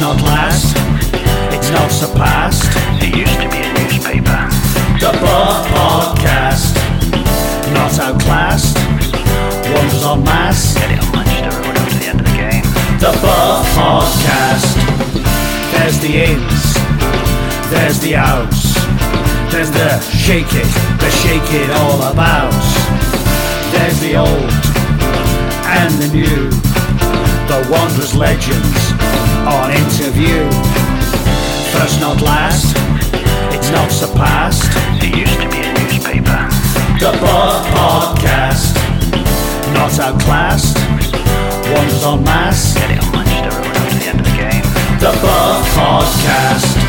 not last, it's not surpassed. It used to be a newspaper. The Buff Podcast, not outclassed, wonders en masse. Get it on Manchester Road after the end of the game. The Buff Podcast. There's the ins, there's the outs, there's the shake it all about. There's the old and the new, the wondrous legends on interview. First not last, it's not surpassed. It used to be a newspaper. The Buff Podcast, not outclassed, wonders en masse. Get it on Manchester Road after the end of the game. The Buff Podcast.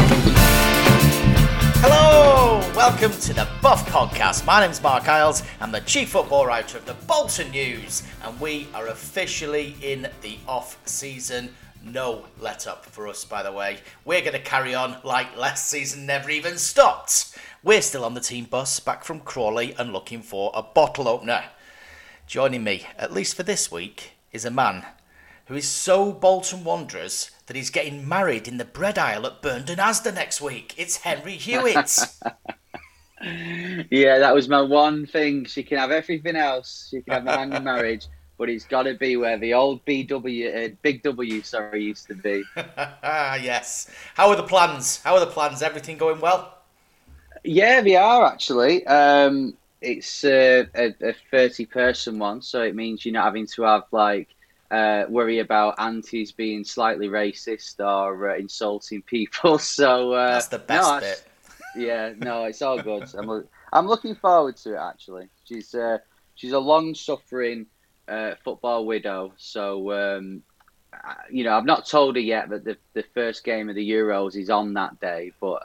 Hello, welcome to the Buff Podcast. My name's Mark Isles. I'm the chief football writer of the Bolton News, and we are officially in the off-season. No let-up for us, by the way. We're going to carry on like last season never even stopped. We're still on the team bus, back from Crawley and looking for a bottle opener. Joining me, at least for this week, is a man who is so Bolton Wanderers that he's getting married in the bread aisle at Burnden Asda next week. It's Henry Hewitt. Yeah, that was my one thing. She can have everything else. She can have my hand in marriage, but it's got to be where the old Big W, used to be. Yes. How are the plans? Everything going well? Yeah, they are actually. It's a 30-person one, so it means you're not having to have worry about aunties being slightly racist or insulting people. So that's the best bit. Yeah, no, it's all good. I'm looking forward to it actually. She's a long-suffering football widow, so I've not told her yet that the first game of the Euros is on that day, but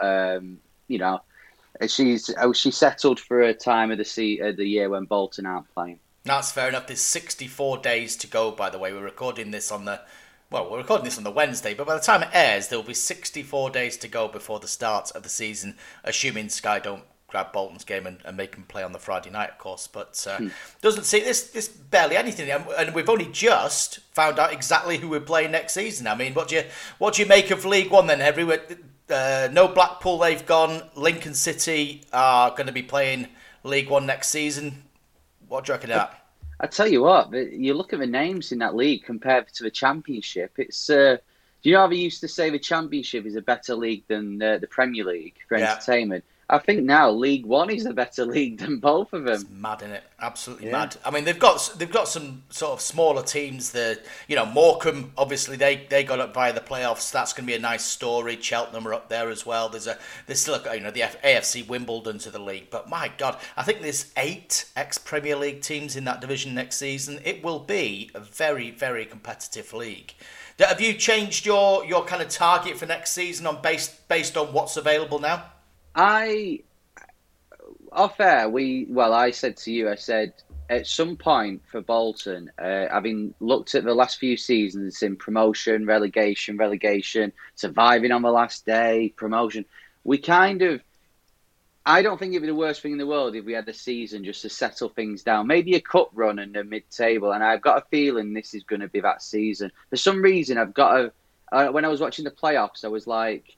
she settled for a time of the year when Bolton aren't playing. That's fair enough. There's 64 days to go, by the way. We're recording this on the Wednesday, but by the time it airs, there will be 64 days to go before the start of the season, assuming Sky don't grab Bolton's game and make them play on the Friday night, of course. But doesn't see this barely anything, and we've only just found out exactly who we're playing next season. I mean, what do you make of League One then, Henry? No Blackpool, they've gone. Lincoln City are going to be playing League One next season. What do you reckon of that? I tell you what, you look at the names in that league compared to the Championship. It's do you know how they used to say the Championship is a better league than the Premier League for entertainment? I think now League One is a better league than both of them. It's mad, isn't it? Absolutely mad. I mean, they've got some sort of smaller teams. Morecambe, obviously, they got up via the playoffs. That's going to be a nice story. Cheltenham are up there as well. There's still the AFC Wimbledon to the league. But my God, I think there's 8 ex-Premier League teams in that division next season. It will be a very, very competitive league. Have you changed your kind of target for next season based on what's available now? I said to you, at some point for Bolton, having looked at the last few seasons in promotion, relegation, surviving on the last day, promotion, I don't think it'd be the worst thing in the world if we had a season just to settle things down. Maybe a cup run and a mid-table, and I've got a feeling this is going to be that season. For some reason, when I was watching the playoffs, I was like,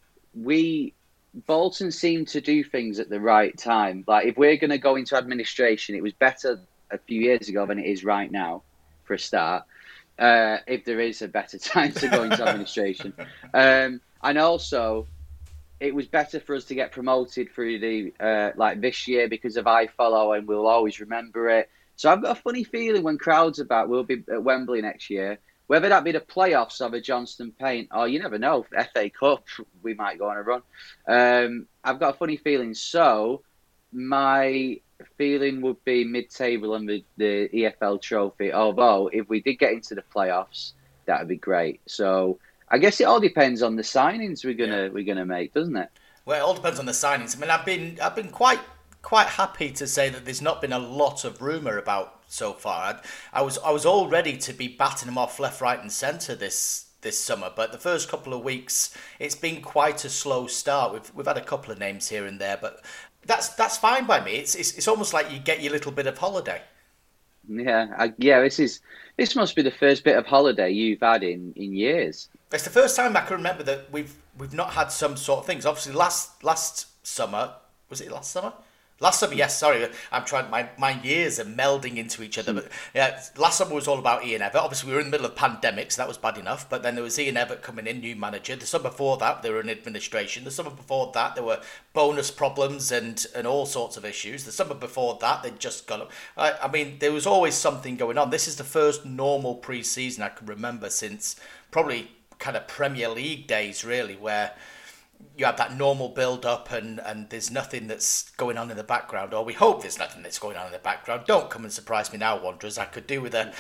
Bolton seemed to do things at the right time. Like, if we're going to go into administration, it was better a few years ago than it is right now, for a start. If there is a better time to go into administration. And also, it was better for us to get promoted through this year because of iFollow, and we'll always remember it. So I've got a funny feeling when crowds are back, we'll be at Wembley next year. Whether that be the playoffs or the Johnston Paint, or you never know, FA Cup, we might go on a run. I've got a funny feeling. So my feeling would be mid-table and the EFL Trophy. Although if we did get into the playoffs, that would be great. So I guess it all depends on the signings we're gonna make, doesn't it? Well, it all depends on the signings. I mean, I've been quite happy to say that there's not been a lot of rumour about so far. I was all ready to be batting them off left, right, and centre this summer, but the first couple of weeks it's been quite a slow start. We've had a couple of names here and there, but that's fine by me. It's almost like you get your little bit of holiday. Yeah. This must be the first bit of holiday you've had in years. It's the first time I can remember that we've not had some sort of things. Obviously, last summer, was it last summer? Last summer, yes. Sorry, I'm trying. My years are melding into each other. But yeah, last summer was all about Ian Evatt. Obviously, we were in the middle of pandemic, so that was bad enough. But then there was Ian Evatt coming in, new manager. The summer before that, they were in administration. The summer before that, there were bonus problems and all sorts of issues. The summer before that, they'd just gone up. I mean, there was always something going on. This is the first normal pre-season I can remember since probably kind of Premier League days, really, where you have that normal build-up and there's nothing that's going on in the background, or we hope there's nothing that's going on in the background. Don't come and surprise me now, Wanderers. I could do with a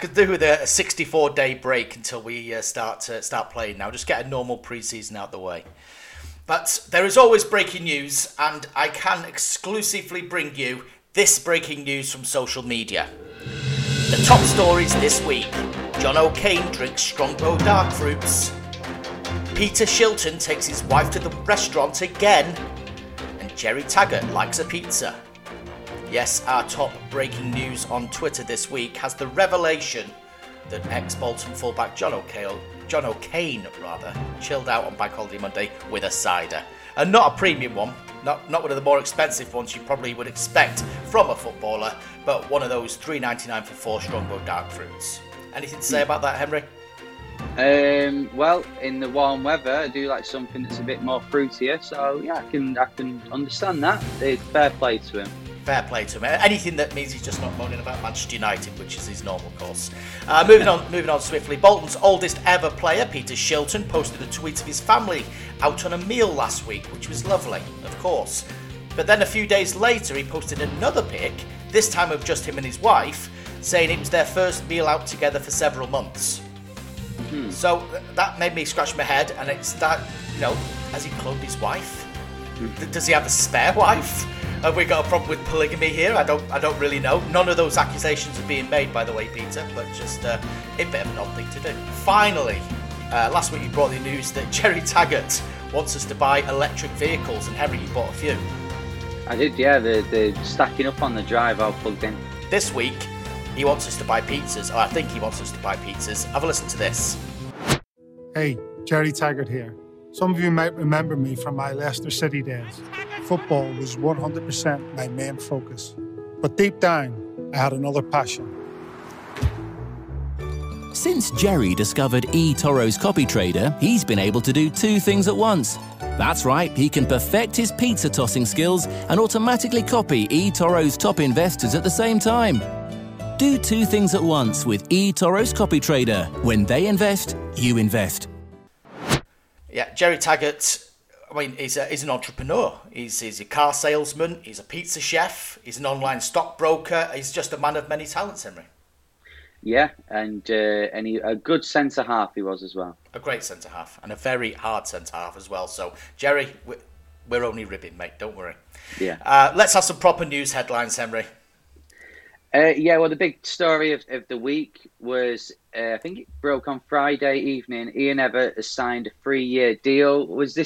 64-day break until we start playing now. Just get a normal pre-season out the way. But there is always breaking news, and I can exclusively bring you this breaking news from social media. The top stories this week: John O'Kane drinks Strongbow dark fruits. Peter Shilton takes his wife to the restaurant again, and Jerry Taggart likes a pizza. Yes, our top breaking news on Twitter this week has the revelation that ex-Bolton fullback John O'Kane chilled out on Bank Holiday Monday with a cider. And not a premium one, not one of the more expensive ones you probably would expect from a footballer, but one of those $3.99 for 4 Strongbow dark fruits. Anything to say about that, Henry? Well, in the warm weather, I do like something that's a bit more fruitier. So yeah, I can understand that. It's fair play to him. Fair play to him. Anything that means he's just not moaning about Manchester United, which is his normal course. Moving on swiftly. Bolton's oldest ever player, Peter Shilton, posted a tweet of his family out on a meal last week, which was lovely, of course. But then a few days later, he posted another pic, this time of just him and his wife, saying it was their first meal out together for several months. So that made me scratch my head, and it's that, has he cloned his wife? Does he have a spare wife? Have we got a problem with polygamy here? I don't really know. None of those accusations are being made, by the way, Peter, but just a bit of an odd thing to do. Finally, last week you brought the news that Jerry Taggart wants us to buy electric vehicles, and Henry, you bought a few. I did, yeah. They're stacking up on the drive all plugged in. This week, he wants us to buy pizzas, or I think he wants us to buy pizzas. Have a listen to this. Hey, Jerry Taggart here. Some of you might remember me from my Leicester City days. Football was 100% my main focus. But deep down, I had another passion. Since Jerry discovered eToro's Copy Trader, he's been able to do 2 things at once. That's right, he can perfect his pizza tossing skills and automatically copy eToro's top investors at the same time. Do 2 things at once with eToro's Copy Trader. When they invest, you invest. Yeah, Jerry Taggart, I mean, he's an entrepreneur. He's a car salesman, he's a pizza chef, he's an online stockbroker. He's just a man of many talents, Henry. Yeah, and a good centre-half he was as well. A great centre-half, and a very hard centre-half as well. So, Jerry, we're only ribbing, mate, don't worry. Yeah. Let's have some proper news headlines, Henry. Well, the big story of the week was, I think it broke on Friday evening, Ian Evatt has signed a 3-year deal.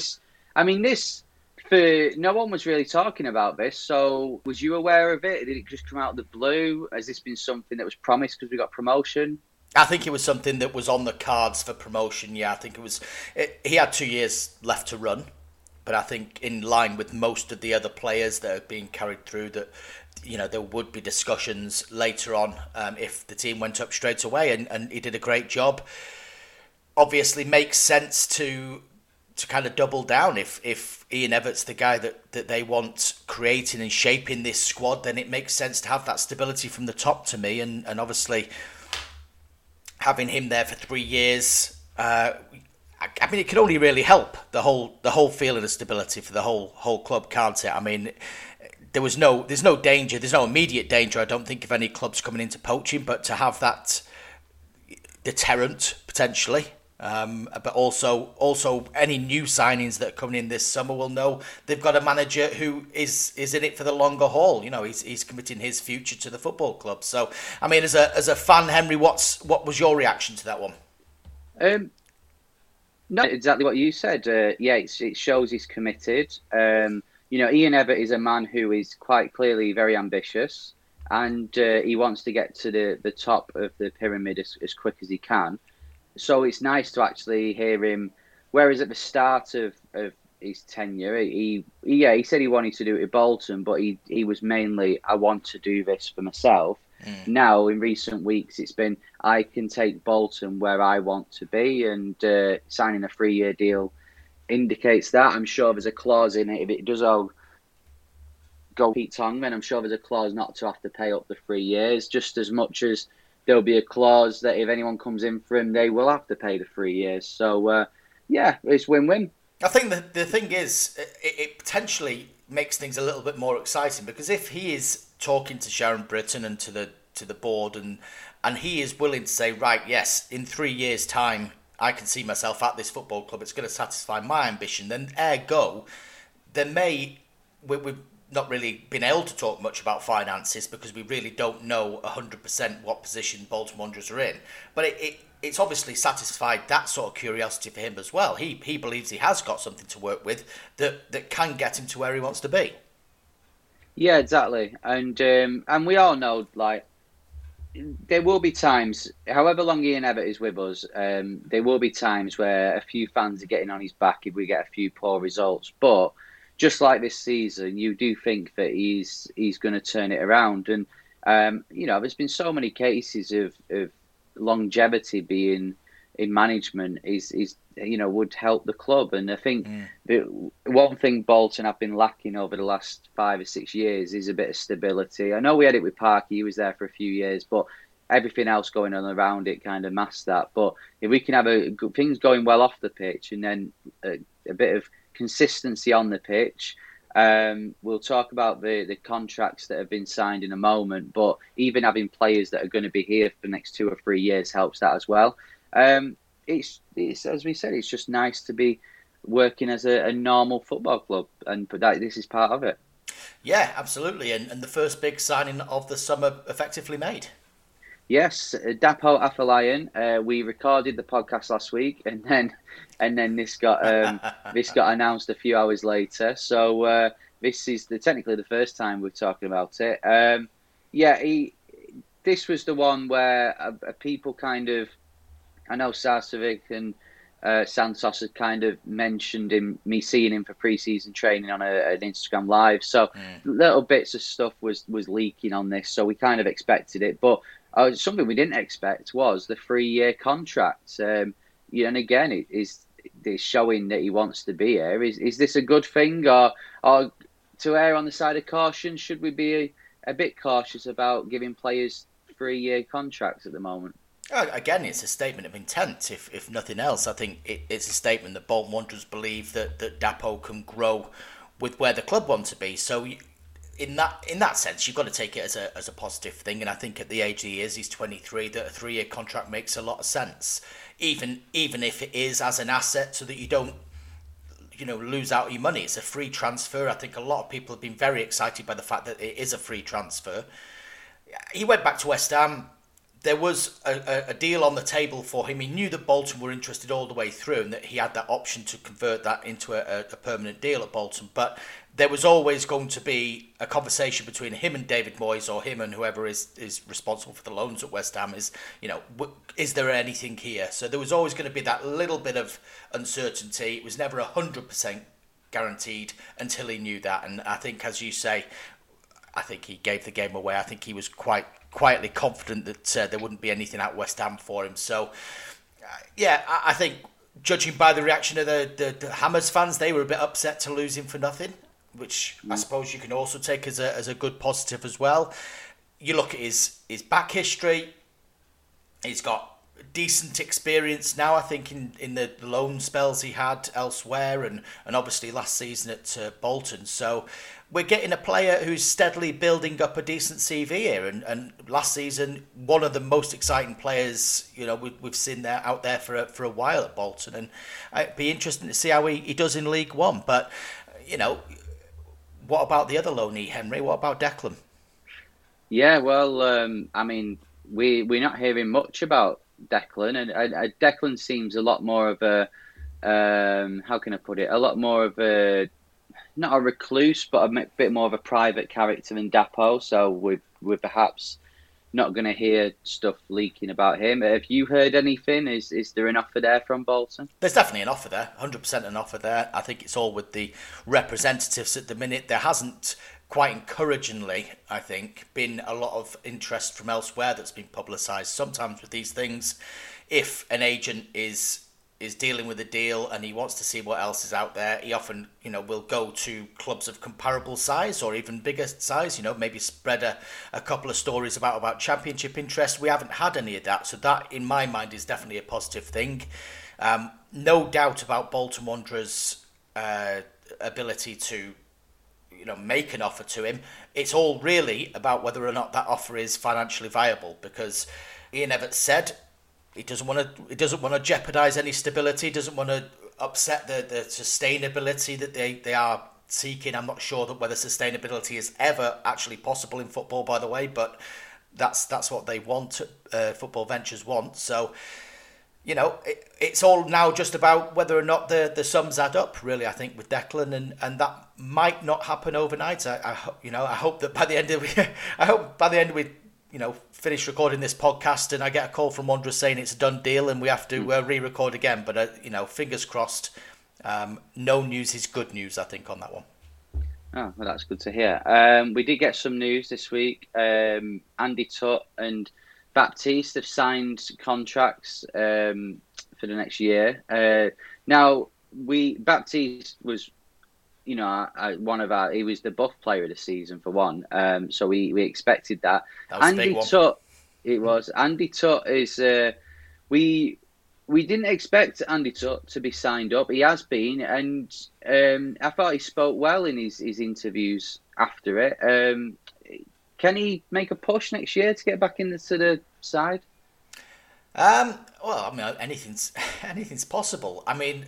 No one was really talking about this, so was you aware of it? Did it just come out of the blue? Has this been something that was promised because we got promotion? I think it was something that was on the cards for promotion, yeah. I think he had 2 years left to run, but I think in line with most of the other players that are being carried through, that there would be discussions later on if the team went up straight away, and he did a great job. Obviously makes sense to kind of double down. If Ian Evatt's the guy that they want creating and shaping this squad, then it makes sense to have that stability from the top to me, and obviously having him there for 3 years, I mean, it can only really help the whole feeling of stability for the whole club, can't it? I mean, there's no danger, there's no immediate danger, I don't think, of any clubs coming into poaching, but to have that deterrent potentially, but also any new signings that are coming in this summer will know they've got a manager who is in it for the longer haul. He's committing his future to the football club. So, I mean, as a fan, Henry, what was your reaction to that one? No, exactly what you said. It shows he's committed. Ian Evatt is a man who is quite clearly very ambitious, and he wants to get to the top of the pyramid as quick as he can. So it's nice to actually hear him. Whereas at the start of his tenure, he said he wanted to do it at Bolton, but he was mainly, I want to do this for myself. Now, in recent weeks, it's been, I can take Bolton where I want to be, and signing a 3-year deal indicates that. I'm sure there's a clause in it. If it does all go Pete Tongman, I'm sure there's a clause not to have to pay up the 3 years, just as much as there'll be a clause that if anyone comes in for him, they will have to pay the 3 years. So, it's win-win. I think the thing is, it potentially makes things a little bit more exciting, because if he is talking to Sharon Britton and to the board, and he is willing to say, right, yes, in 3 years' time, I can see myself at this football club, it's going to satisfy my ambition, then ergo, we've not really been able to talk much about finances because we really don't know 100% what position Bolton Wanderers are in. But it's obviously satisfied that sort of curiosity for him as well. He believes he has got something to work with that can get him to where he wants to be. Yeah, exactly. And we all know, like, there will be times, however long Ian Evatt is with us, there will be times where a few fans are getting on his back if we get a few poor results. But just like this season, you do think that he's going to turn it around. And, there's been so many cases of longevity being in management would help the club. And I think that one thing Bolton have been lacking over the last 5 or 6 years is a bit of stability. I know we had it with Parky, he was there for a few years, but everything else going on around it kind of masked that. But if we can have things going well off the pitch and then a bit of consistency on the pitch, we'll talk about the contracts that have been signed in a moment, but even having players that are going to be here for the next 2 or 3 years helps that as well. It's as we said, it's just nice to be working as a normal football club, and this is part of it. Yeah, absolutely, and the first big signing of the summer effectively made. Yes, Dapo Afolayan. We recorded the podcast last week, and then this got announced a few hours later. So this is technically the first time we're talking about it. This was the one where people kind of, I know Sarcevic and Santos had kind of mentioned me seeing him for pre-season training on an Instagram live. So little bits of stuff was leaking on this, so we kind of expected it. But something we didn't expect was the 3-year contract. And again, it is showing that he wants to be here. Is this a good thing, or to err on the side of caution? Should we be a bit cautious about giving players 3-year contracts at the moment? Again, it's a statement of intent, if nothing else. I think it's a statement that Bolton Wanderers believe that Dapo can grow with where the club want to be. So in that sense, you've got to take it as a positive thing. And I think at the age he is, he's 23, that a 3-year contract makes a lot of sense. Even if it is as an asset, so that you don't lose out your money. It's a free transfer. I think a lot of people have been very excited by the fact that it is a free transfer. He went back to West Ham. There was a deal on the table for him. He knew that Bolton were interested all the way through, and that he had that option to convert that into a permanent deal at Bolton. But there was always going to be a conversation between him and David Moyes, or him and whoever is responsible for the loans at West Ham. Is there anything here? So there was always going to be that little bit of uncertainty. It was never 100% guaranteed until he knew that. And I think, as you say, I think he gave the game away. I think he was quite quietly confident that there wouldn't be anything at West Ham for him. So, I think judging by the reaction of the Hammers fans, they were a bit upset to lose him for nothing, which I suppose you can also take as a good positive as well. You look at his back history, he's got decent experience now, I think, in the loan spells he had elsewhere, and obviously last season at Bolton. So we're getting a player who's steadily building up a decent CV here, and last season one of the most exciting players we've seen out there for a while at Bolton, and it'd be interesting to see how he does in League One. But what about the other loanee, Henry? What about Declan? Yeah, well, we're not hearing much about Declan, and Declan seems a lot more of a how can I put it? A lot more of a, not a recluse, but a bit more of a private character than Dapo. So we're perhaps not going to hear stuff leaking about him. Have you heard anything? Is there an offer there from Bolton? There's definitely an offer there, 100% an offer there. I think it's all with the representatives at the minute. There hasn't, quite encouragingly, I think, been a lot of interest from elsewhere that's been publicised. Sometimes with these things, if an agent is dealing with a deal and he wants to see what else is out there, he often, will go to clubs of comparable size or even bigger size, maybe spread a couple of stories about championship interest. We haven't had any of that. So that, in my mind, is definitely a positive thing. No doubt about Bolton Wanderers' ability to, make an offer to him. It's all really about whether or not that offer is financially viable, because Ian Evatt said he doesn't want to jeopardise any stability. Doesn't want to upset the sustainability that they are seeking. I'm not sure that whether sustainability is ever actually possible in football, by the way, but that's what they want. Football Ventures want. So, it's all now just about whether or not the sums add up. Really, I think with Declan, and that might not happen overnight. I hope that by the end of we finish recording this podcast and I get a call from Wanderers saying it's a done deal and we have to re-record again. But, fingers crossed, no news is good news, I think, on that one. Oh, well, that's good to hear. We did get some news this week. Andy Tutt and Baptiste have signed contracts for the next year. Now, Baptiste was... he was the buff player of the season for one. So we expected that. That was Andy Tutt, it was. Andy Tutt is, we didn't expect Andy Tutt to be signed up. He has been, and I thought he spoke well in his interviews after it. Can he make a push next year to get back into the side? Well, I mean, anything's possible. I mean,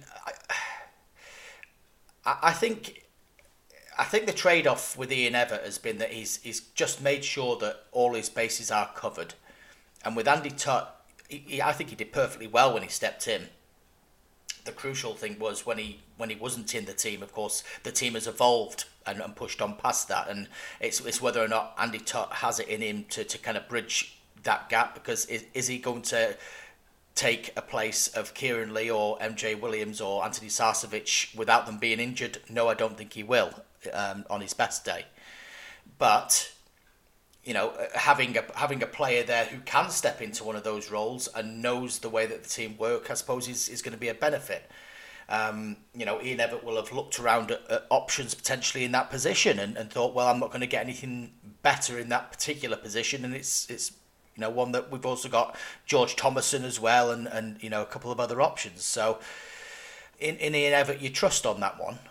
I think the trade-off with Ian Evatt has been that he's just made sure that all his bases are covered. And with Andy Tutt, I think he did perfectly well when he stepped in. The crucial thing was when he wasn't in the team. Of course, the team has evolved and pushed on past that, and it's whether or not Andy Tutt has it in him to kind of bridge that gap. Because is he going to take a place of Kieran Lee or MJ Williams or Anthony Sarcevic without them being injured? No, I don't think he will on his best day. But having a player there who can step into one of those roles and knows the way that the team work, I suppose is going to be a benefit. Ian Evatt will have looked around at options potentially in that position and thought, well, I'm not going to get anything better in that particular position, and it's one that we've also got George Thomason as well, and a couple of other options. So in Ian Evatt, you trust on that one.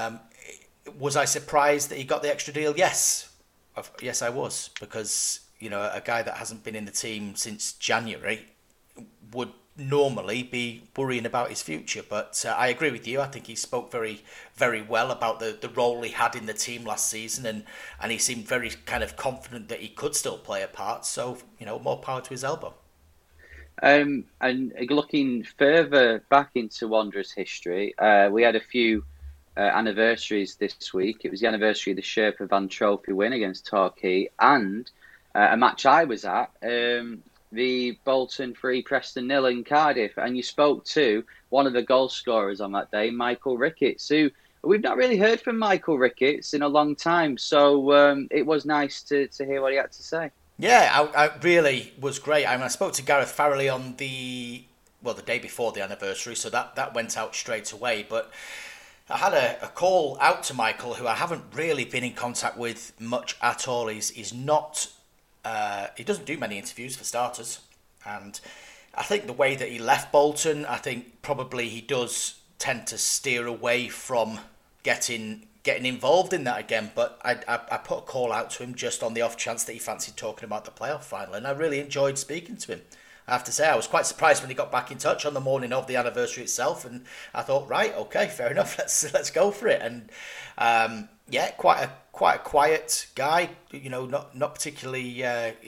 Was I surprised that he got the extra deal? Yes, I was, because a guy that hasn't been in the team since January would normally be worrying about his future. But I agree with you. I think he spoke very, very well about the role he had in the team last season, and he seemed very kind of confident that he could still play a part. So, more power to his elbow. And looking further back into Wanderers history, we had a few anniversaries this week. It was the anniversary of the Sherpa Van Trophy win against Torquay, and a match I was at, the Bolton 3, Preston 0 in Cardiff. And you spoke to one of the goal scorers on that day, Michael Ricketts, who we've not really heard from Michael Ricketts in a long time. So it was nice to hear what he had to say. Yeah, I really was great. I spoke to Gareth Farrelly on the day before the anniversary, so that went out straight away. But I had a call out to Michael, who I haven't really been in contact with much at all. He's not... he doesn't do many interviews, for starters, and I think the way that he left Bolton, I think probably he does tend to steer away from getting involved in that again. But I put a call out to him just on the off chance that he fancied talking about the playoff final, and I really enjoyed speaking to him. I have to say, I was quite surprised when he got back in touch on the morning of the anniversary itself, and I thought, right, okay, fair enough, let's go for it. And quite a quiet guy, not particularly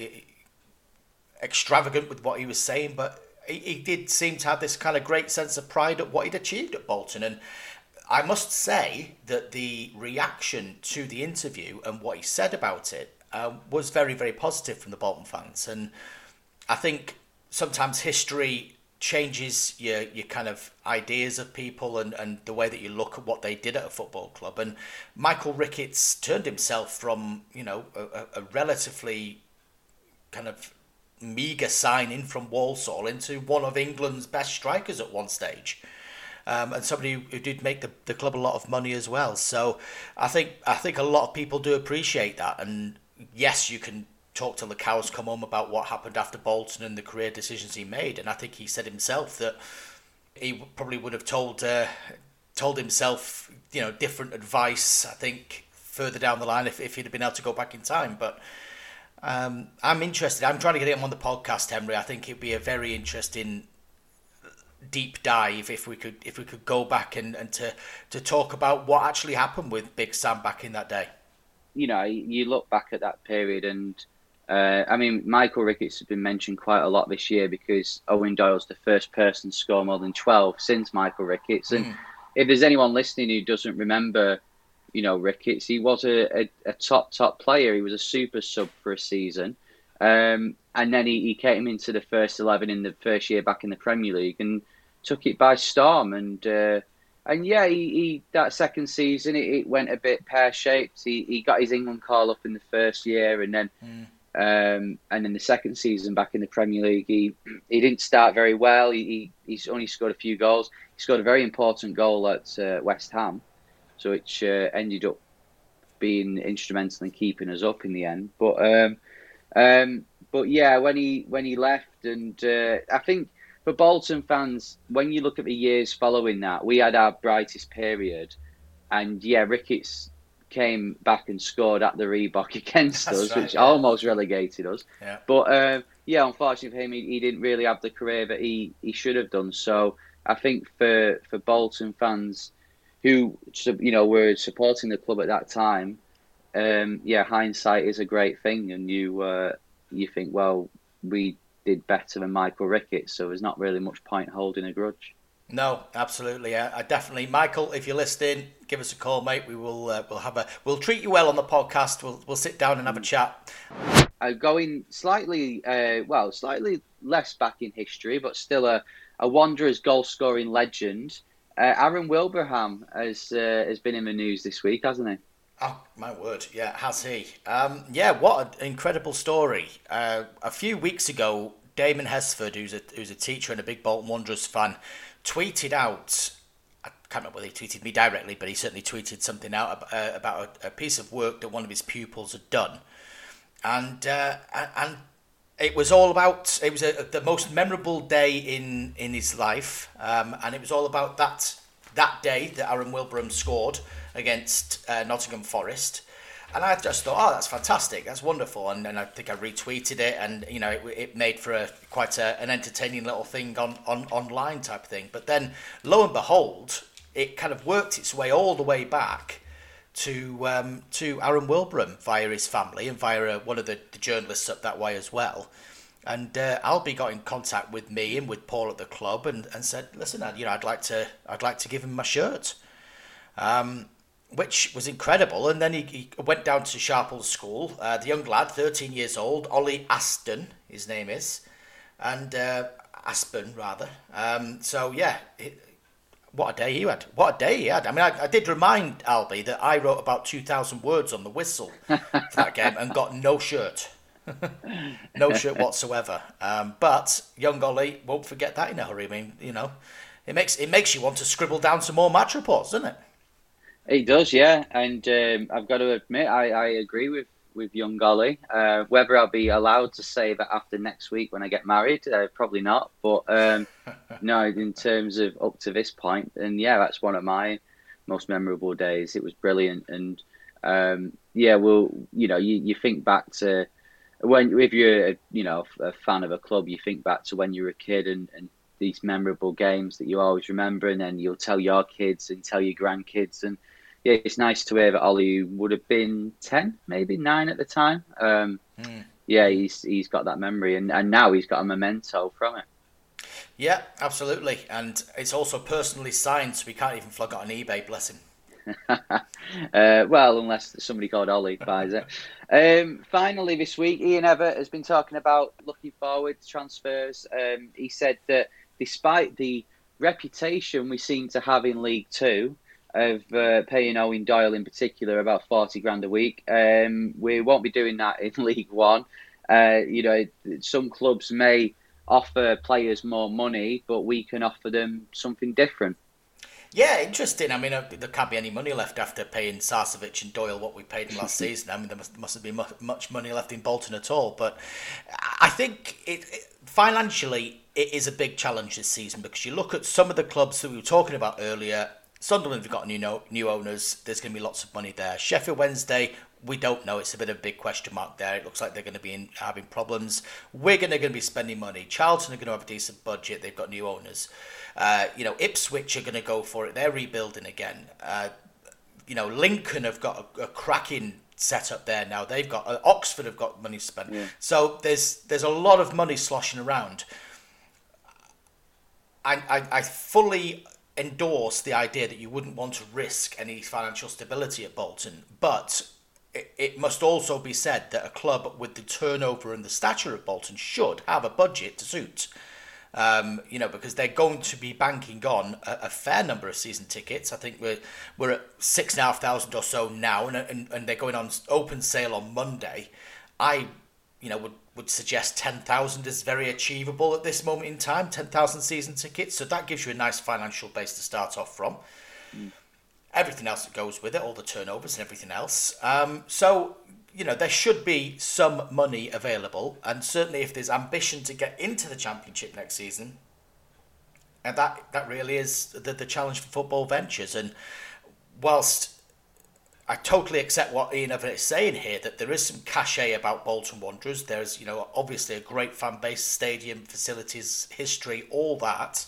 extravagant with what he was saying, but he did seem to have this kind of great sense of pride at what he'd achieved at Bolton. And I must say that the reaction to the interview and what he said about it, was very, very positive from the Bolton fans. And I think sometimes history changes your kind of ideas of people and the way that you look at what they did at a football club. And Michael Ricketts turned himself from, a relatively kind of meagre signing from Walsall into one of England's best strikers at one stage. And somebody who did make the club a lot of money as well. So I think a lot of people do appreciate that. And yes, you can talk till the cows come home about what happened after Bolton and the career decisions he made. And I think he said himself that he probably would have told himself, different advice, I think, further down the line if he'd have been able to go back in time. But I'm interested. I'm trying to get him on the podcast, Henry. I think it'd be a very interesting deep dive if we could go back and to talk about what actually happened with Big Sam back in that day. You look back at that period and Michael Ricketts has been mentioned quite a lot this year because Owen Doyle's the first person to score more than 12 since Michael Ricketts. And if there's anyone listening who doesn't remember, Ricketts, he was a top player. He was a super sub for a season. And then he came into the first 11 in the first year back in the Premier League and took it by storm. And he that second season, it went a bit pear-shaped. He got his England call up in the first year, and then the second season back in the Premier League, he didn't start very well. He's only scored a few goals. He scored a very important goal at West Ham, which ended up being instrumental in keeping us up in the end. But yeah, when he left, and I think for Bolton fans, when you look at the years following that, we had our brightest period, and Ricketts came back and scored at the Reebok against us, right, which almost relegated us. Yeah. But unfortunately for him, he didn't really have the career that he should have done. So I think for Bolton fans who were supporting the club at that time, hindsight is a great thing, and you think, well, we did better than Michael Ricketts, so there's not really much point holding a grudge. No, absolutely. I definitely, Michael, if you're listening, give us a call, mate. We will we'll treat you well on the podcast. We'll sit down and have a chat. Going slightly less back in history, but still a Wanderers goal scoring legend. Aaron Wilbraham has been in the news this week, hasn't he? Oh, my word. Yeah, has he? What an incredible story. A few weeks ago, Damon Hesford, who's a teacher and a big Bolton Wanderers fan, tweeted out, I can't remember whether he tweeted me directly, but he certainly tweeted something out about a piece of work that one of his pupils had done. And it was all about, it was the most memorable day in his life, and it was all about that day that Aaron Wilbraham scored against Nottingham Forest. And I just thought, that's fantastic, that's wonderful. And I think I retweeted it, and it made for quite an entertaining little thing on online type thing. But then, lo and behold, it kind of worked its way all the way back to Aaron Wilbraham via his family and via one of the journalists up that way as well. And Albie got in contact with me and with Paul at the club and said, listen, I'd like to give him my shirt. Which was incredible. And then he went down to Sharples School. The young lad, 13 years old, Ollie Aston, his name is, and Aspen rather. What a day he had! What a day he had! I mean, I did remind Albie that I wrote about 2,000 words on the whistle for that game and got no shirt, no shirt whatsoever. But young Ollie won't forget that in a hurry. I mean, it makes you want to scribble down some more match reports, doesn't it? It does, yeah, and I've got to admit, I agree with young Ollie. Whether I'll be allowed to say that after next week when I get married, probably not. But no, in terms of up to this point, and that's one of my most memorable days. It was brilliant, and you think back to if you're a fan of a club, you think back to when you were a kid and these memorable games that you always remember, and then you'll tell your kids and tell your grandkids. And it's nice to hear that Ollie would have been 10, maybe 9 at the time. He's got that memory, and now he's got a memento from it. Yeah, absolutely. And it's also personally signed, so we can't even flog it on eBay, bless him. Well, unless somebody called Ollie buys it. Finally, this week, Ian Evatt has been talking about looking forward to transfers. He said that despite the reputation we seem to have in League Two of paying Owen Doyle in particular about 40 grand a week, we won't be doing that in League One. Some clubs may offer players more money, but we can offer them something different. Yeah, interesting. I mean, there can't be any money left after paying Sarcevic and Doyle what we paid them last season. I mean, there mustn't be much money left in Bolton at all. But I think financially, it is a big challenge this season because you look at some of the clubs that we were talking about earlier. Sunderland have got new owners. There's going to be lots of money there. Sheffield Wednesday, we don't know. It's a bit of a big question mark there. It looks like they're going to be having problems. Wigan are going to be spending money. Charlton are going to have a decent budget. They've got new owners. Ipswich are going to go for it. They're rebuilding again. Lincoln have got a cracking setup there now. They've got Oxford have got money to spend. Yeah. So there's a lot of money sloshing around. I fully endorse the idea that you wouldn't want to risk any financial stability at Bolton, but it must also be said that a club with the turnover and the stature of Bolton should have a budget to suit. Because they're going to be banking on a fair number of season tickets. I think we're at 6,500 or so now, and they're going on open sale on Monday. I, would suggest 10,000 is very achievable at this moment in time. 10,000 season tickets, so that gives you a nice financial base to start off from. Everything else that goes with it, all the turnovers and everything else. There should be some money available, and certainly if there's ambition to get into the Championship next season, and that really is the challenge for Football Ventures. And whilst I totally accept what Ian Evatt is saying here, that there is some cachet about Bolton Wanderers, there's obviously a great fan base, stadium, facilities, history, all that.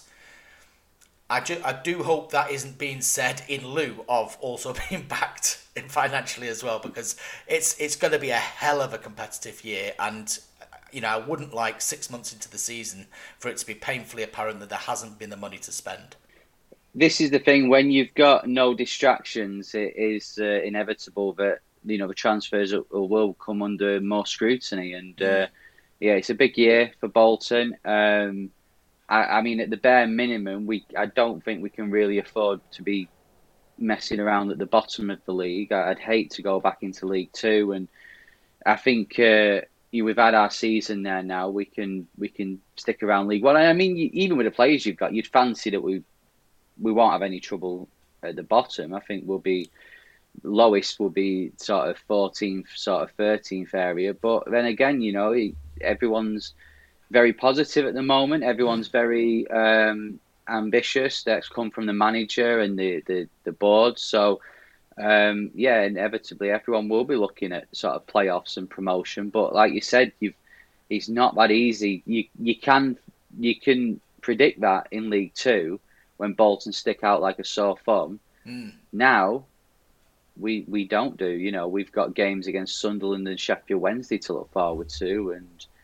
I do hope that isn't being said in lieu of also being backed financially as well, because it's going to be a hell of a competitive year, and I wouldn't like 6 months into the season for it to be painfully apparent that there hasn't been the money to spend. This is the thing, when you've got no distractions, it is inevitable that the transfers will come under more scrutiny, and it's a big year for Bolton. I mean, at the bare minimum, I don't think we can really afford to be messing around at the bottom of the league. I'd hate to go back into League Two, and I think we've had our season there now. We can stick around League One. I mean, even with the players you've got, you'd fancy that we won't have any trouble at the bottom. I think lowest will be sort of 14th, sort of 13th area. But then again, everyone's very positive at the moment. Everyone's very ambitious. That's come from the manager and the board. So, inevitably everyone will be looking at sort of playoffs and promotion. But like you said, it's not that easy. You can predict that in League Two when Bolton stick out like a sore thumb. Now, we don't do. We've got games against Sunderland and Sheffield Wednesday to look forward to,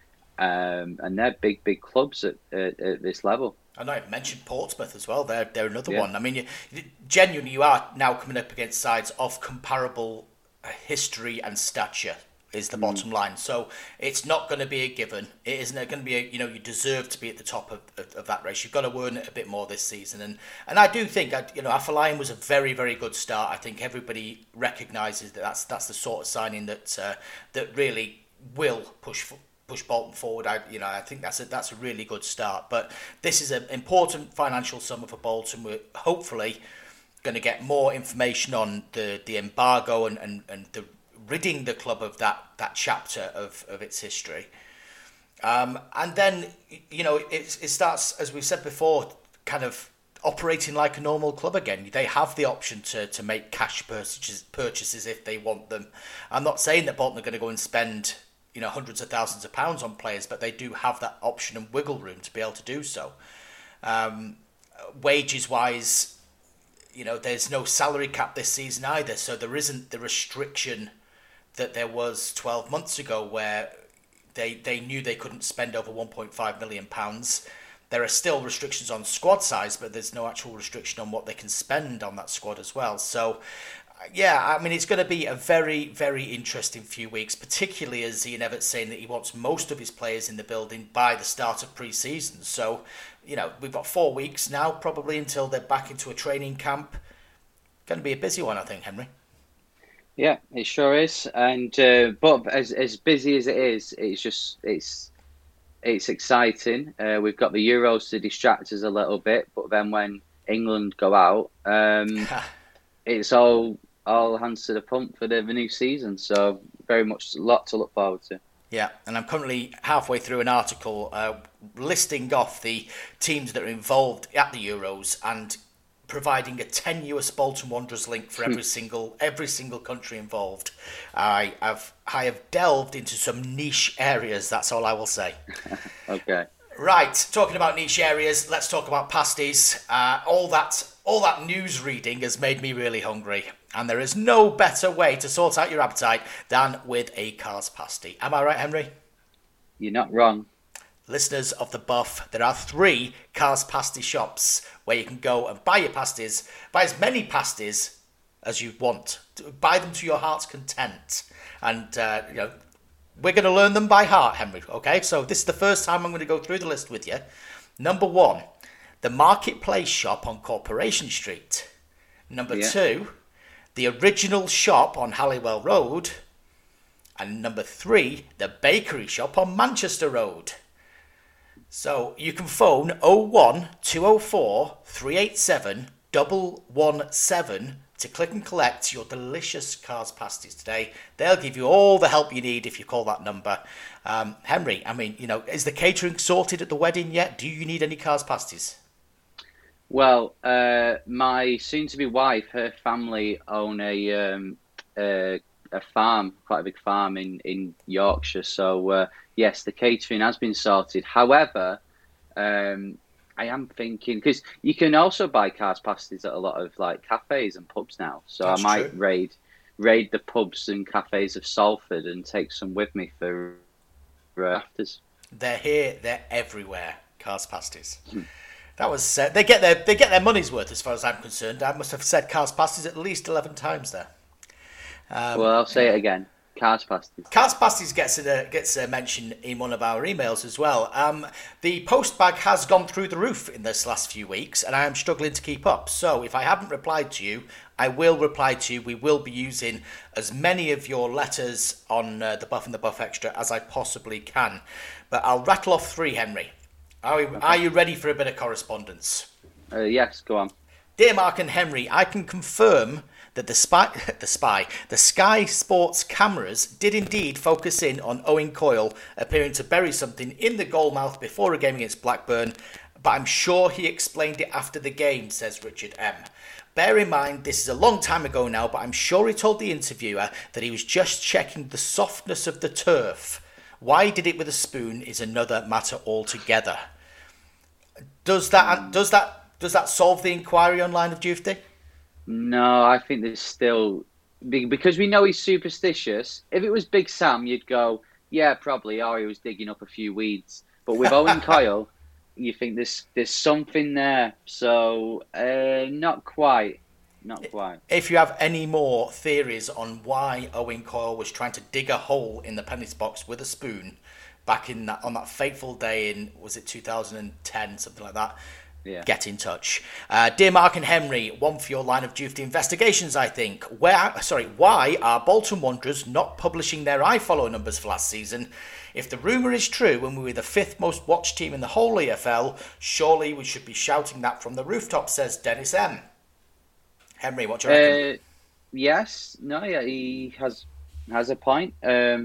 and they're big clubs at this level. I know, I mentioned Portsmouth as well. They're another one. I mean, genuinely, you are now coming up against sides of comparable history and stature, is the bottom line. So it's not going to be a given. It isn't going to be you deserve to be at the top of that race. You've got to earn it a bit more this season. And I do think, Afolayan was a very, very good start. I think everybody recognises that's the sort of signing that really will push Bolton forward. I think that's a really good start. But this is an important financial summer for Bolton. We're hopefully going to get more information on the embargo and the ridding the club of that chapter of its history. And then it starts, as we've said before, kind of operating like a normal club again. They have the option to make cash purchases if they want them. I'm not saying that Bolton are going to go and spend hundreds of thousands of pounds on players, but they do have that option and wiggle room to be able to do so. Wages wise, there's no salary cap this season either, so there isn't the restriction that there was 12 months ago where they knew they couldn't spend over £1.5 million. there are still restrictions on squad size, but there's no actual restriction on what they can spend on that squad as well. So, yeah, I mean, it's going to be a very, very interesting few weeks, particularly as Ian Everett's saying that he wants most of his players in the building by the start of pre-season. So, we've got 4 weeks now, probably, until they're back into a training camp. Going to be a busy one, I think, Henry. Yeah, it sure is. And but as busy as it is, it's exciting. We've got the Euros to distract us a little bit, but then when England go out, it's all hands to the pump for the new season. So very much a lot to look forward to. Yeah, and I'm currently halfway through an article listing off the teams that are involved at the Euros and providing a tenuous Bolton Wanderers link for every single country involved. I have delved into some niche areas. That's all I will say. Okay. Right, talking about niche areas, let's talk about pasties. All that news reading has made me really hungry, and there is no better way to sort out your appetite than with a Cars pasty. Am I right, Henry? You're not wrong. Listeners of the Buff, there are 3 Cars pasty shops where you can go and buy your pasties, buy as many pasties as you want, buy them to your heart's content, and we're going to learn them by heart, Henry. Okay, so this is the first time I'm going to go through the list with you. Number 1, the Marketplace shop on Corporation Street. Number 2, the Original shop on Halliwell Road, and number 3, the Bakery shop on Manchester Road. So you can phone 01 204 387 117 to click and collect your delicious Cars pasties today. They'll give you all the help you need if you call that number. Henry, I mean, is the catering sorted at the wedding yet? Do you need any Cars pasties? Well, my soon-to-be wife, her family own a farm, quite a big farm in Yorkshire. So yes, the catering has been sorted. However, I am thinking, because you can also buy Cars pasties at a lot of like cafes and pubs now. So that's I might true. raid the pubs and cafes of Salford and take some with me for afters. They're here, they're everywhere. Cars pasties. That was they get their money's worth as far as I'm concerned. I must have said Cars pasties at least 11 times there. Well, I'll say it again. Cars pasties. Cars pasties gets a mention in one of our emails as well. The post bag has gone through the roof in this last few weeks, and I am struggling to keep up. So if I haven't replied to you, I will reply to you. We will be using as many of your letters on the Buff and the Buff Extra as I possibly can. But I'll rattle off 3, Henry. Are you ready for a bit of correspondence? Yes, go on. Dear Mark and Henry, I can confirm that the Sky Sports cameras did indeed focus in on Owen Coyle appearing to bury something in the goal mouth before a game against Blackburn, but I'm sure he explained it after the game, says Richard M. Bear in mind, this is a long time ago now, but I'm sure he told the interviewer that he was just checking the softness of the turf. Why he did it with a spoon is another matter altogether. Does that solve the inquiry on Line of Duty? No, I think there's still... Because we know he's superstitious. If it was Big Sam, you'd go, yeah, probably, or he was digging up a few weeds. But with Owen Coyle, you think there's something there. So, not quite. Not quite. If you have any more theories on why Owen Coyle was trying to dig a hole in the penalty box with a spoon back on that fateful day in, was it 2010, something like that? Yeah. Get in touch. Dear Mark and Henry, one for your Line of Duty investigations, I think. Why are Bolton Wanderers not publishing their iFollow numbers for last season? If the rumour is true and we were the 5th most watched team in the whole EFL, surely we should be shouting that from the rooftop, says Dennis M. Henry, what do you reckon? Yes. No, yeah, he has a point.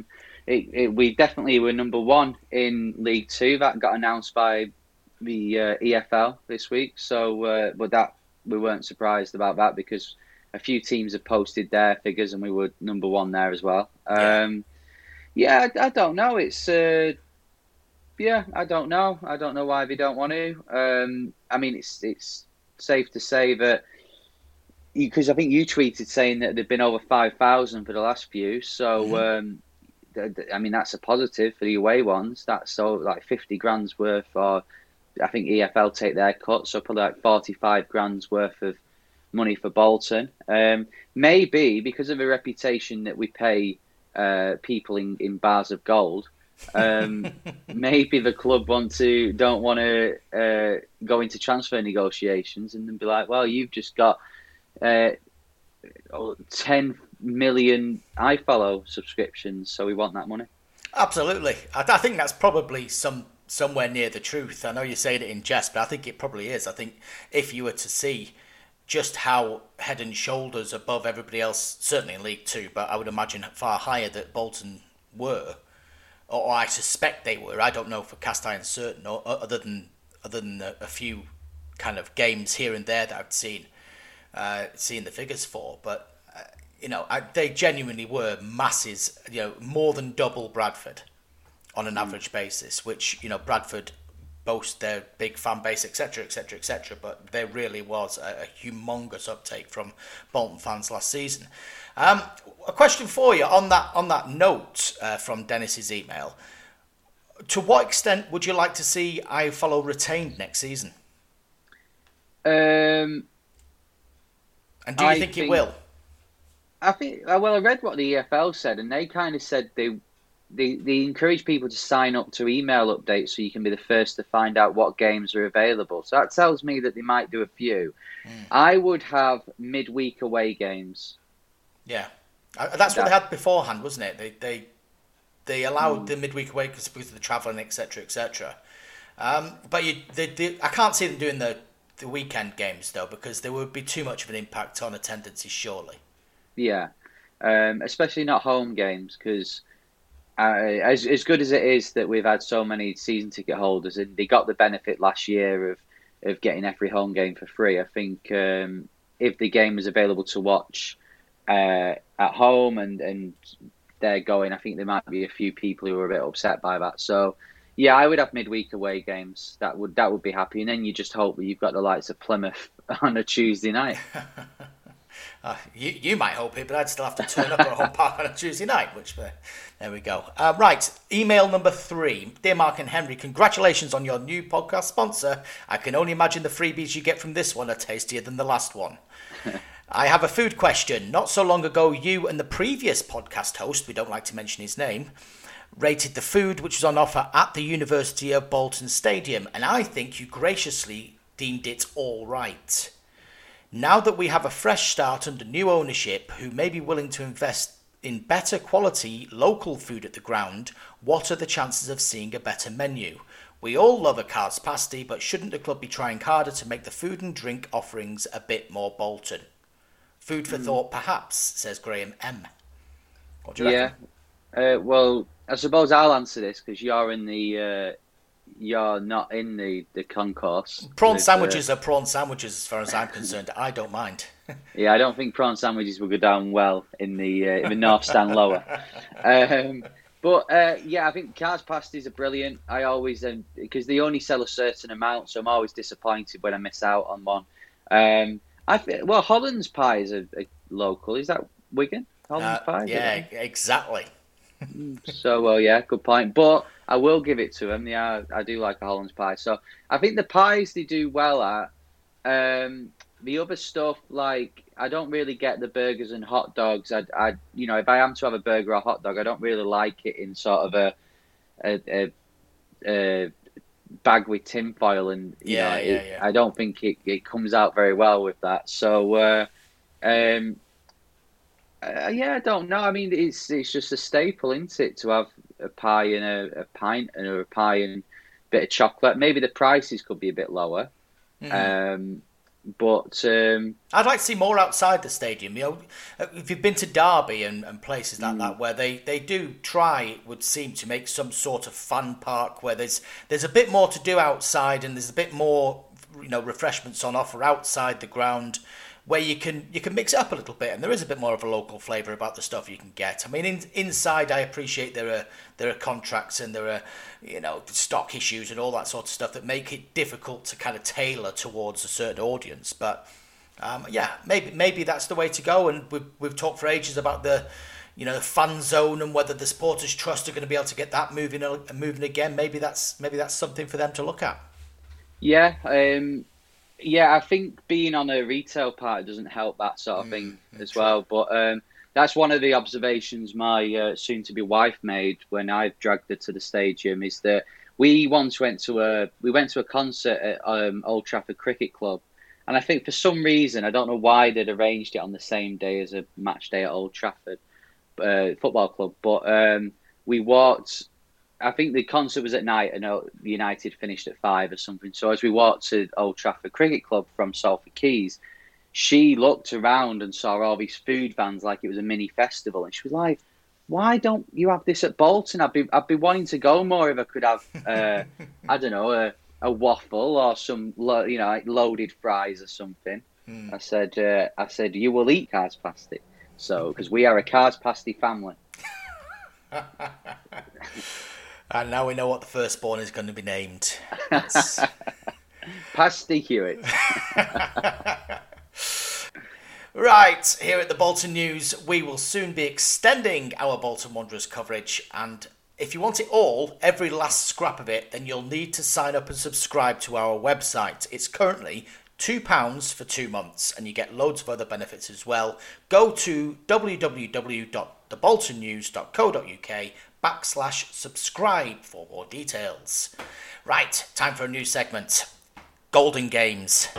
We definitely were number 1 in League 2. That got announced by the EFL this week, so but that we weren't surprised about that because a few teams have posted their figures and we were number 1 there as well. I don't know. It's I don't know. I don't know why they don't want to. I mean, it's safe to say that because I think you tweeted saying that there've been over 5,000 for the last few. So I mean, that's a positive for the away ones. That's so like 50 grand's worth or I think EFL take their cut, so probably like 45 grand's worth of money for Bolton. Maybe because of the reputation that we pay people in bars of gold. Maybe the club don't want to go into transfer negotiations and then be like, well, you've just got 10 million iFollow subscriptions, so we want that money. Absolutely. I think that's probably somewhere near the truth. I know you're saying it in jest, but I think it probably is. I think if you were to see just how head and shoulders above everybody else, certainly in League Two, but I would imagine far higher that Bolton were, or I suspect they were. I don't know for cast iron certain, or other than a few kind of games here and there that I've seen the figures for. But they genuinely were masses. More than double Bradford on an average basis, which Bradford boast their big fan base, etc., etc., etc. But there really was a humongous uptake from Bolton fans last season. A question for you on that note from Dennis's email: to what extent would you like to see iFollow retained next season? And do you think it will? I think. Well, I read what the EFL said, and they kind of said they encourage people to sign up to email updates so you can be the first to find out what games are available. So that tells me that they might do a few. I would have midweek away games. Yeah, that's what they had beforehand, wasn't it? They allowed the midweek away because of the travelling, etc., etc. But I can't see them doing the weekend games though, because there would be too much of an impact on attendances, surely. Yeah, especially not home games, because as good as it is that we've had so many season ticket holders, and they got the benefit last year of getting every home game for free. I think if the game was available to watch at home and they're going, I think there might be a few people who are a bit upset by that. So yeah, I would have midweek away games. That would be happy, and then you just hope that you've got the likes of Plymouth on a Tuesday night. You might hope it, but I'd still have to turn up at Home Park on a Tuesday night, which, there we go. Right, email number 3. Dear Mark and Henry, congratulations on your new podcast sponsor. I can only imagine the freebies you get from this one are tastier than the last one. I have a food question. Not so long ago, you and the previous podcast host, we don't like to mention his name, rated the food which was on offer at the University of Bolton Stadium, and I think you graciously deemed it all right. Now that we have a fresh start under new ownership who may be willing to invest in better quality local food at the ground, what are the chances of seeing a better menu? We all love a Cards pasty, but shouldn't the club be trying harder to make the food and drink offerings a bit more Bolton? Food for thought, perhaps, says Graham M. What do you reckon? Well, I suppose I'll answer this because you're not in the concourse. Prawn sandwiches are prawn sandwiches as far as I'm concerned. I don't mind. Yeah, I don't think prawn sandwiches will go down well in the North Stand lower. But I think Cards pasties are brilliant. I always, because they only sell a certain amount, so I'm always disappointed when I miss out on one. Holland's pies are local. Is that Wigan? Holland's pies? Yeah, exactly. So, good point. But I will give it to them. Yeah, I do like a Holland's pie. So I think the pies they do well at. The other stuff, like, I don't really get the burgers and hot dogs. If I am to have a burger or hot dog, I don't really like it in sort of a bag with tinfoil, and I don't think it comes out very well with that. So I don't know. I mean, it's just a staple, isn't it, to have a pie and a pint and a pie and a bit of chocolate. Maybe the prices could be a bit lower. But I'd like to see more outside the stadium. If you've been to Derby and places like that, where they do try, it would seem, to make some sort of fun park where there's a bit more to do outside, and there's a bit more refreshments on offer outside the ground, where you can mix it up a little bit, and there is a bit more of a local flavour about the stuff you can get. I mean, inside, I appreciate there are contracts and there are stock issues and all that sort of stuff that make it difficult to kind of tailor towards a certain audience. But maybe that's the way to go. And we've talked for ages about the fan zone and whether the Supporters Trust are going to be able to get that moving again. Maybe that's something for them to look at. Yeah, yeah. I think being on a retail park doesn't help that sort of thing as true. well. But that's one of the observations my soon-to-be wife made when I dragged her to the stadium. Is that we once went to a concert at Old Trafford Cricket Club, and I think for some reason I don't know why they'd arranged it on the same day as a match day at Old Trafford Football Club, but we walked. I think the concert was at night and United finished at 5 or something. So as we walked to Old Trafford Cricket Club from Salford Quays, she looked around and saw all these food vans like it was a mini festival. And she was like, why don't you have this at Bolton? I'd be wanting to go more if I could have, I don't know, a waffle or some, like loaded fries or something. I said, you will eat Cars Pasty. So, because we are a Cars Pasty family. And now we know what the firstborn is going to be named. Pasty Hewitt. Right, here at the Bolton News, we will soon be extending our Bolton Wanderers coverage, and if you want it all, every last scrap of it, then you'll need to sign up and subscribe to our website. It's currently £2 for 2 months, and you get loads of other benefits as well. Go to www.theboltonnews.co.uk/subscribe for more details. Right, time for a new segment. Golden Games.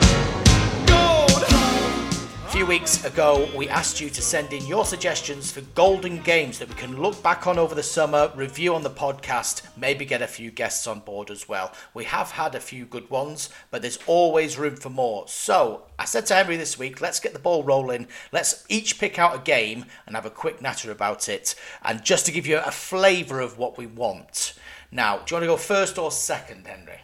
A few weeks ago, we asked you to send in your suggestions for golden games that we can look back on over the summer, review on the podcast, maybe get a few guests on board as well. We have had a few good ones, but there's always room for more. So I said to Henry this week, let's get the ball rolling. Let's each pick out a game and have a quick natter about it. And just to give you a flavour of what we want. Now, do you want to go first or second, Henry?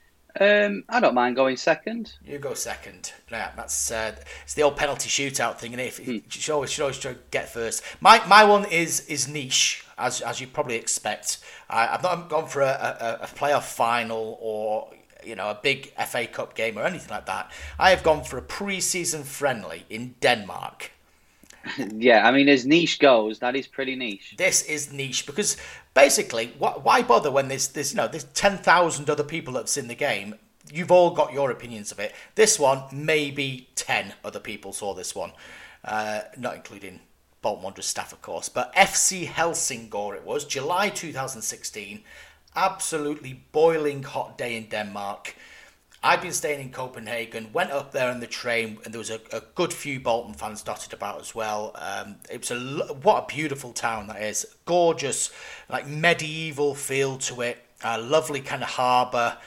I don't mind going second. You go second. Yeah, that's it's the old penalty shootout thing, and you should always try to get first. My one is niche, as you probably expect. I've not gone for a playoff final or a big FA Cup game or anything like that. I have gone for a pre-season friendly in Denmark. Yeah, I mean, as niche goes, that is pretty niche. This is niche because basically, why bother when there's 10,000 other people that's seen the game? You've all got your opinions of it. This one, maybe 10 other people saw this one, not including Bolton Wanderers staff, of course. But FC Helsingør, it was July 2016, absolutely boiling hot day in Denmark. I'd been staying in Copenhagen, went up there on the train, and there was a good few Bolton fans dotted about as well. It was what a beautiful town that is. Gorgeous, like medieval feel to it. Lovely kind of harbour.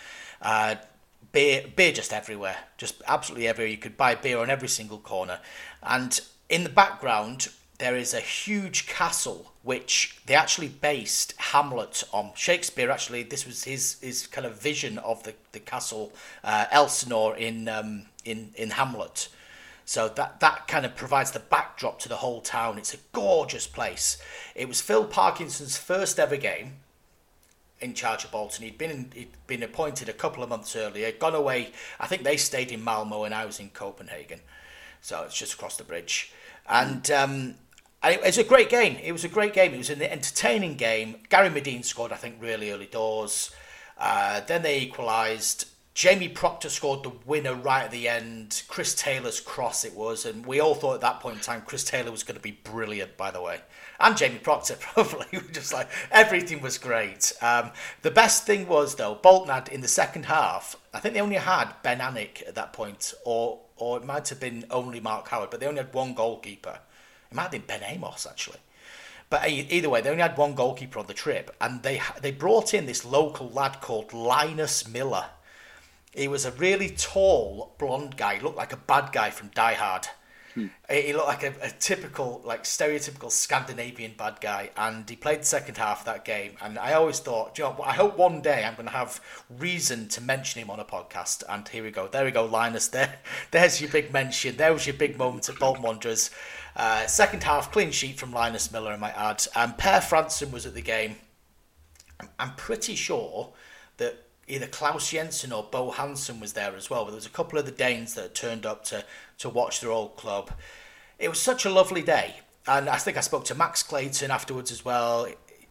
Beer just everywhere. Just absolutely everywhere. You could buy beer on every single corner. And in the background, there is a huge castle which they actually based Hamlet on. Shakespeare, actually, this was his kind of vision of the castle Elsinore in Hamlet. So that kind of provides the backdrop to the whole town. It's a gorgeous place. It was Phil Parkinson's first ever game in charge of Bolton. He'd been appointed a couple of months earlier, gone away. I think they stayed in Malmo and I was in Copenhagen. So it's just across the bridge. And it was a great game. It was an entertaining game. Gary Medine scored, I think, really early doors. Then they equalised. Jamie Proctor scored the winner right at the end. Chris Taylor's cross it was. And we all thought at that point in time Chris Taylor was going to be brilliant, by the way. And Jamie Proctor, probably. Just like, everything was great. The best thing was, though, Bolton had, in the second half, I think they only had Ben Alnwick at that point, or it might have been only Mark Howard, but they only had one goalkeeper. It might have been Ben Amos, actually. But either way, they only had one goalkeeper on the trip, and they brought in this local lad called Linus Miller. He was a really tall, blonde guy. He looked like a bad guy from Die Hard. He looked like a typical, like stereotypical Scandinavian bad guy, and he played the second half of that game. And I always thought, I hope one day I'm going to have reason to mention him on a podcast. And here we go. There we go, Linus. There's your big mention. There was your big moment at Bolton Wanderers. Second half, clean sheet from Linus Miller, I might add. Per Franson was at the game. I'm pretty sure that either Klaus Jensen or Bo Hansen was there as well, but there was a couple of the Danes that had turned up to watch their old club. It was such a lovely day, and I think I spoke to Max Clayton afterwards as well.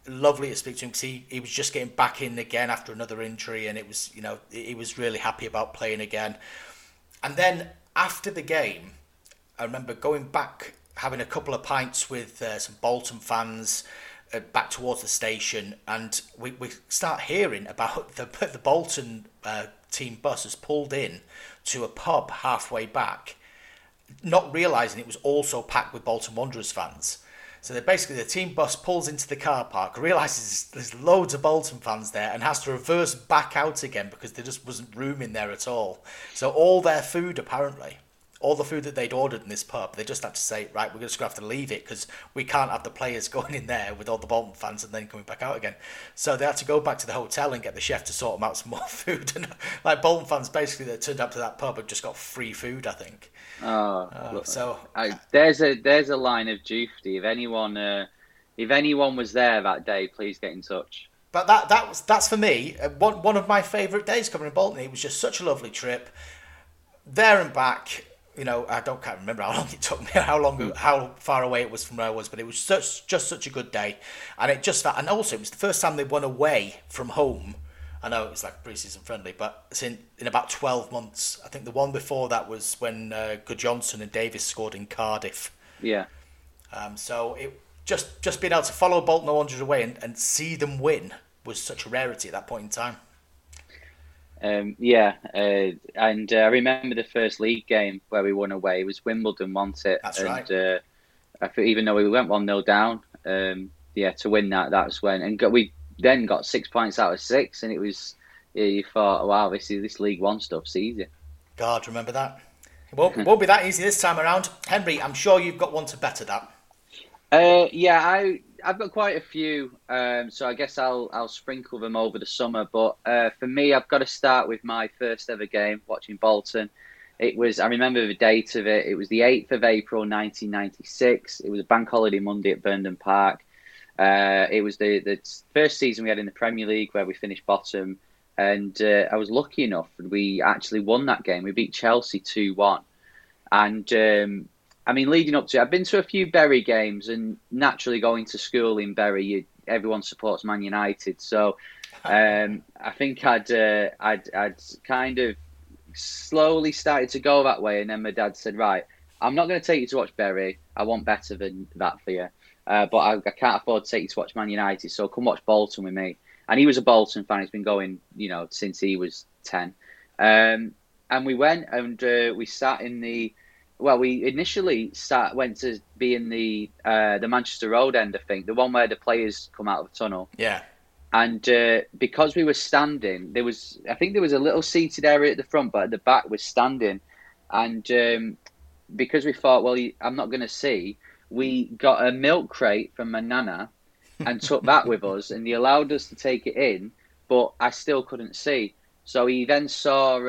lovely to speak to him because he was just getting back in again after another injury, and it was, he was really happy about playing again. And then after the game, I remember going back, having a couple of pints with some Bolton fans back towards the station, and we start hearing about the Bolton team bus has pulled in to a pub halfway back, not realising it was also packed with Bolton Wanderers fans. So the team bus pulls into the car park, realises there's loads of Bolton fans there, and has to reverse back out again because there just wasn't room in there at all. So all their food, apparently, all the food that they'd ordered in this pub, they just had to say, right, we're just going to have to leave it because we can't have the players going in there with all the Bolton fans and then coming back out again. So they had to go back to the hotel and get the chef to sort them out some more food. And like Bolton fans, basically, that turned up to that pub had just got free food, I think. There's a line of duty. If anyone was there that day, please get in touch. But that's for me one of my favourite days covering Bolton. It was just such a lovely trip, there and back. I can't remember how long it took me, how far away it was from where I was, but it was just such a good day, and and also it was the first time they won away from home. I know it was like pre-season friendly, but it's in about 12 months. I think the one before that was when Gudjohnsen and Davis scored in Cardiff. Yeah. So it just being able to follow Bolton Wanderers away and see them win was such a rarity at that point in time. And I remember the first league game where we won away. It was Wimbledon, wasn't it? That's right. I think even though we went 1-0 down, to win that's when, and we then got 6 points out of 6, and it was, you thought, wow, this League One stuff's easy. God, remember that. It won't be that easy this time around. Henry, I'm sure you've got one to better that. I've got quite a few, so I guess I'll sprinkle them over the summer. But for me, I've got to start with my first ever game, watching Bolton. I remember the date of it. It was the 8th of April, 1996. It was a bank holiday Monday at Burnden Park. It was the first season we had in the Premier League where we finished bottom. And I was lucky enough that we actually won that game. We beat Chelsea 2-1. And leading up to it, I've been to a few Bury games, and naturally going to school in Bury, everyone supports Man United. So I think I'd kind of slowly started to go that way. And then my dad said, right, I'm not going to take you to watch Bury. I want better than that for you. But I can't afford to take you to watch Man United. So come watch Bolton with me. And he was a Bolton fan. He's been going, since he was 10. And we went and we sat in the... Well, we initially went to be in the Manchester Road end, I think, the one where the players come out of the tunnel. Yeah. And because we were standing, there was a little seated area at the front, but at the back was standing. And because we thought, well, I'm not going to see, we got a milk crate from my nana and took that with us, and he allowed us to take it in, but I still couldn't see. So he then saw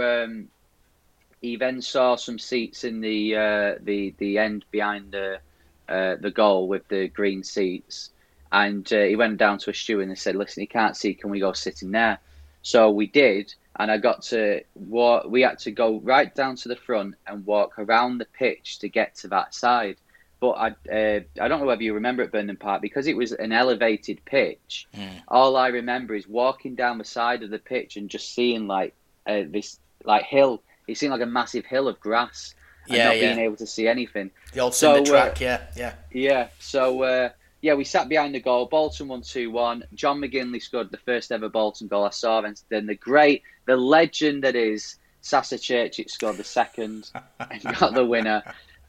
some seats in the end behind the goal with the green seats, and he went down to a steward and said, "Listen, he can't see. Can we go sit in there?" So we did, and I got to walk. We had to go right down to the front and walk around the pitch to get to that side. But I don't know whether you remember at Burnden Park, because it was an elevated pitch. All I remember is walking down the side of the pitch and just seeing this hill. It seemed like a massive hill of grass and not being able to see anything. The old cinder track, yeah. Yeah, so we sat behind the goal. Bolton won 2-1. John McGinley scored the first ever Bolton goal I saw. And then the legend that is Sasa Churchill scored the second and got the winner.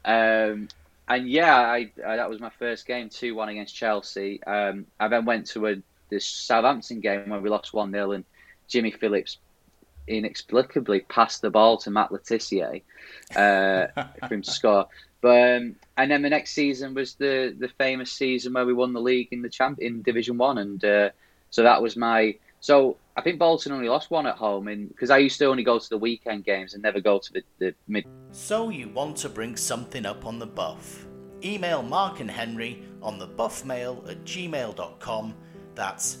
That was my first game, 2-1 against Chelsea. I then went to the Southampton game where we lost 1-0, and Jimmy Phillips inexplicably passed the ball to Matt Letizia for him to score. But and then the next season was the famous season where we won the league in in Division 1, and so that was my. So I think Bolton only lost one at home, because I used to only go to the weekend games and never go to the mid. So you want to bring something up on the Buff? Email Mark and Henry on thebuffmail@gmail.com. That's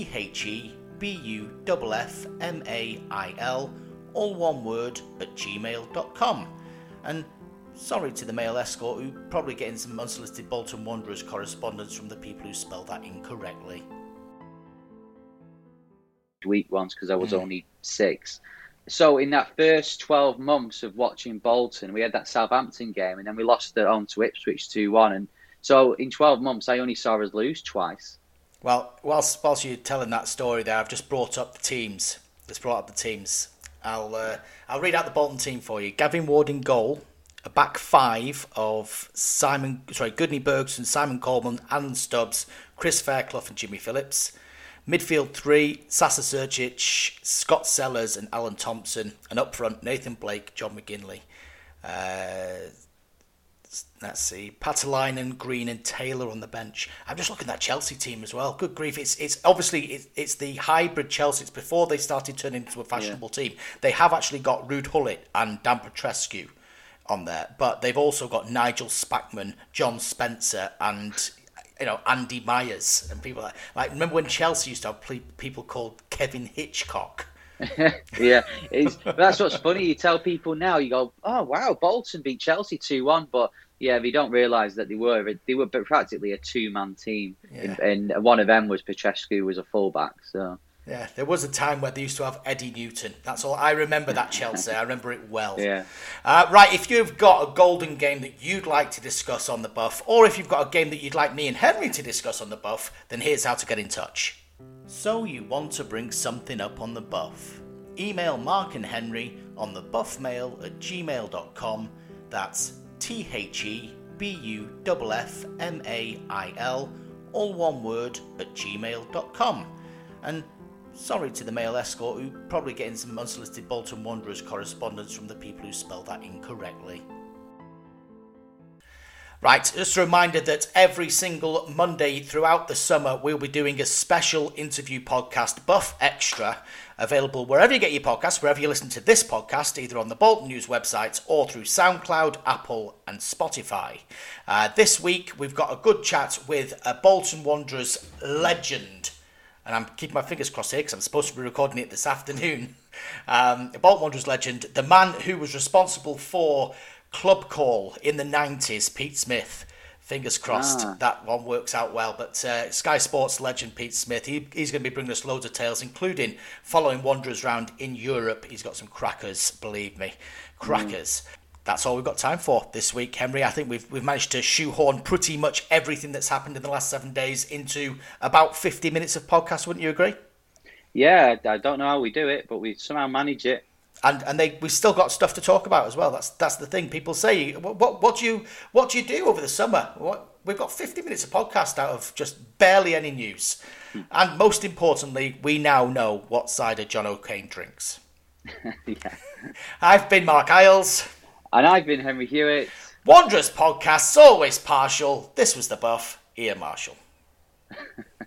TheBuffmail, all one word, @gmail.com. And sorry to the mail escort, who probably getting some unsolicited Bolton Wanderers correspondence from the people who spell that incorrectly. week once because I was only 6. So in that first 12 months of watching Bolton, we had that Southampton game, and then we lost it on to Ipswich 2-1. And so in 12 months, I only saw us lose twice. Well, whilst you're telling that story there, I've just brought up the teams. I'll read out the Bolton team for you. Gavin Ward in goal. A back 5 of Goodney Bergson, Simon Coleman, Alan Stubbs, Chris Fairclough and Jimmy Phillips. Midfield 3, Sasa Sergic, Scott Sellers and Alan Thompson. And up front, Nathan Blake, John McGinley. Let's see, Patalainen, Green and Taylor on the bench. I'm just looking at that Chelsea team as well. Good grief, it's obviously it's the hybrid Chelsea. It's before they started turning into a fashionable team. They have actually got Ruud Gullit and Dan Petrescu on there, but they've also got Nigel Spackman, John Spencer and Andy Myers and people like remember when Chelsea used to have people called Kevin Hitchcock? Yeah, that's what's funny. You tell people now, you go, "Oh wow, Bolton beat Chelsea 2-1," but yeah, they don't realise that they were practically a 2-man team, and one of them was Petrescu, was a fullback. So yeah, there was a time where they used to have Eddie Newton. That's all I remember. That Chelsea, I remember it well. Yeah. Right, if you've got a golden game that you'd like to discuss on the Buff, or if you've got a game that you'd like me and Henry to discuss on the Buff, then here's how to get in touch. So you want to bring something up on the Buff? Email Mark and Henry on thebuffmail@gmail.com. That's TheBuffmail, all one word, @gmail.com. And sorry to the mail escort who probably getting some unsolicited Bolton Wanderers correspondence from the people who spell that incorrectly. Right, just a reminder that every single Monday throughout the summer we'll be doing a special interview podcast, Buff Extra, available wherever you get your podcasts, wherever you listen to this podcast, either on the Bolton News website or through SoundCloud, Apple and Spotify. This week we've got a good chat with a Bolton Wanderers legend, and I'm keeping my fingers crossed here because I'm supposed to be recording it this afternoon. A Bolton Wanderers legend, the man who was responsible for Club Call in the 90s, Pete Smith. Fingers crossed that one works out well. But Sky Sports legend Pete Smith, he's going to be bringing us loads of tales, including following Wanderers round in Europe. He's got some crackers, believe me. Crackers. That's all we've got time for this week, Henry. I think we've managed to shoehorn pretty much everything that's happened in the last 7 days into about 50 minutes of podcast, wouldn't you agree? Yeah, I don't know how we do it, but we somehow manage it. And we've still got stuff to talk about as well. That's the thing. People say, what do you do over the summer? We've got 50 minutes of podcast out of just barely any news. And most importantly, we now know what cider John O'Kane drinks. Yeah. I've been Mark Isles. And I've been Henry Hewitt. Wanderers podcasts, always partial. This was the Buff. Ian Marshall.